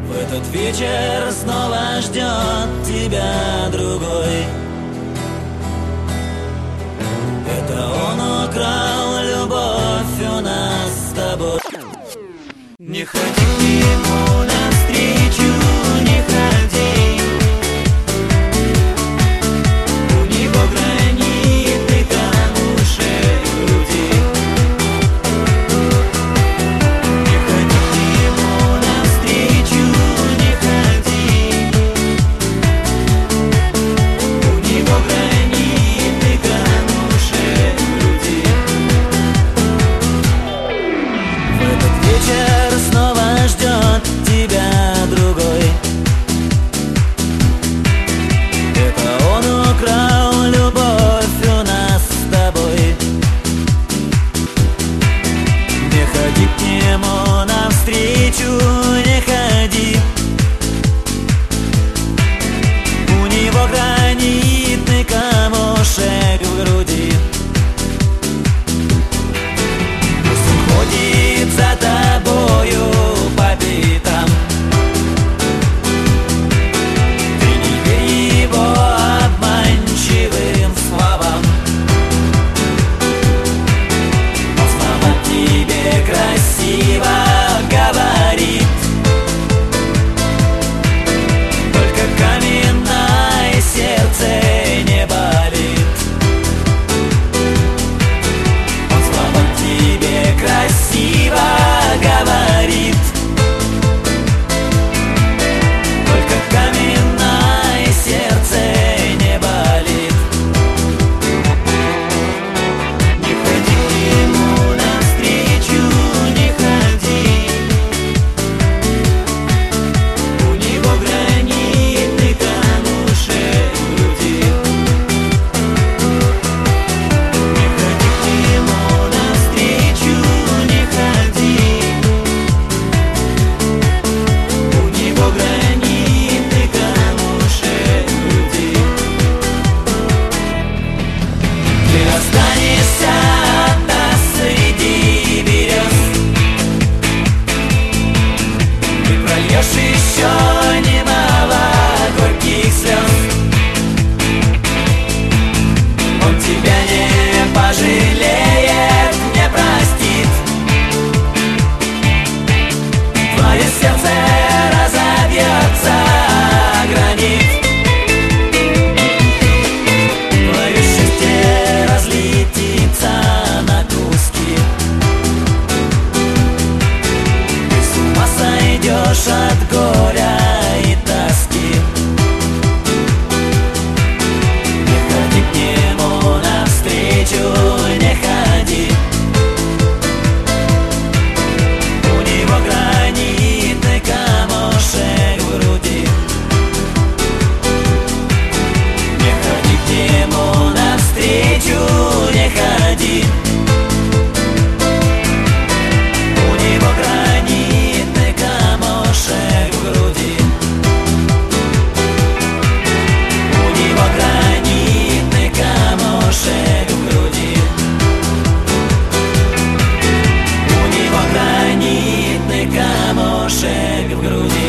В этот вечер снова ждет тебя другой. Это он украл любовь у нас с тобой. Не ходи к нему навстречу, не ходи. У него гранитный камушек в груди. Не ходи к нему навстречу, не ходи. У него гранитный камушек в груди. В этот вечер снова ждет тебя другой. Это он украл любовь у нас с тобой. Не ходи к нему навстречу, не ходи. У него гранитный камушек в груди. Пусть он ходит за тобою по пятам. Ты не верь его обманчивым словам. Он слова тебе красиво говорит. Только каменное сердце не болит. Он слова тебе красиво говорит. Только каменное сердце не болит. Не ходи к нему навстречу, не ходи. У него гранитный камушек в груди. Не ходи к нему навстречу, не ходи. У него гранитный камушек в груди. Ты останешься одна среди берез. Ты прольешь еще немало горьких слез. Он тебя не пожалеет, не простит. Твое сердце разобьется о гранит. Твое счастье разлетится на куски. Ты с ума сойдешь от горя и тоски. Не ходи к нему навстречу, не ходи. У него гранитный камушек в груди. Не ходи к нему навстречу, не ходи. У него гранитный камушек в груди. У него гранитный камушек в груди. У него гранитный камушек в груди.